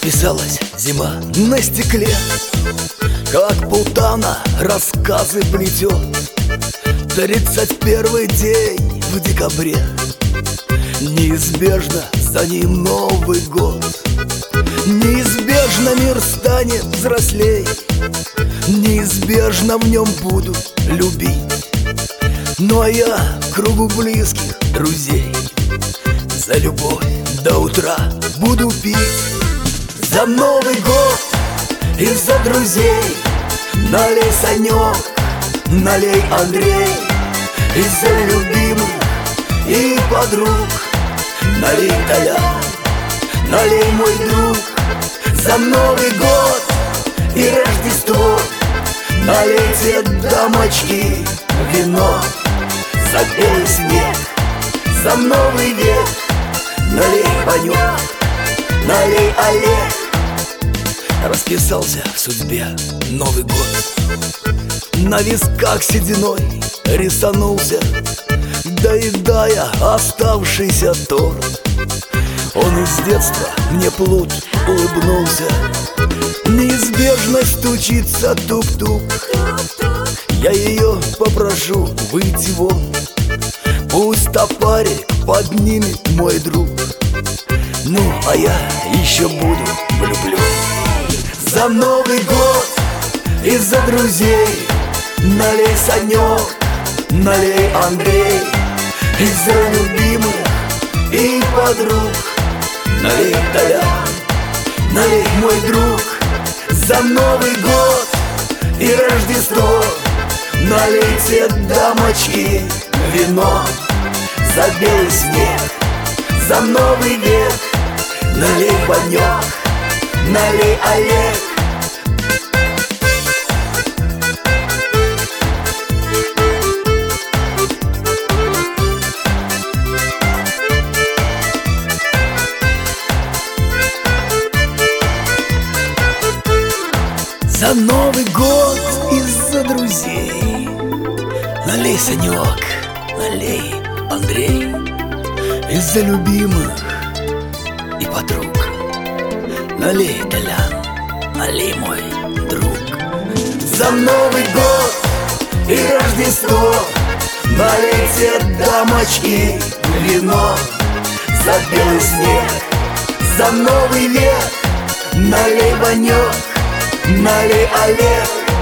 Расписалась зима на стекле, как Полтана рассказы плетет. 31-й день в декабре, неизбежно за ним Новый год. Неизбежно мир станет взрослей, неизбежно в нем буду любить. Ну а я кругу близких друзей за любовь до утра буду пить. За Новый год и за друзей налей, Санек, налей, Андрей. И за любимых и подруг налей, Толян, налей, мой друг. За Новый год и Рождество налейте, дамочки, вино. За белый снег, за Новый век налей, Ванек, налей, Олег. Расписался в судьбе Новый год, на висках сединой рисанулся, доедая оставшийся торт. Он из детства мне плут улыбнулся. Неизбежно стучится тук-тук, я ее попрошу выйти вон. Пусть топарик поднимет мой друг, ну а я еще буду влюблен. За Новый год и за друзей налей, Санек, налей, Андрей. И за любимых и подруг налей, Толян, налей, мой друг. За Новый год и Рождество налейте, дамочки, вино. За белый снег, за Новый век налей, Ванек, налей, Олег. За Новый год и за друзей налей, Санек, налей, Андрей. И за любимых и подруг налей, Толян, налей, мой друг. За Новый год и Рождество налейте, дамочки, вино. За белый снег, за Новый век налей, Ванек, налей, Олег.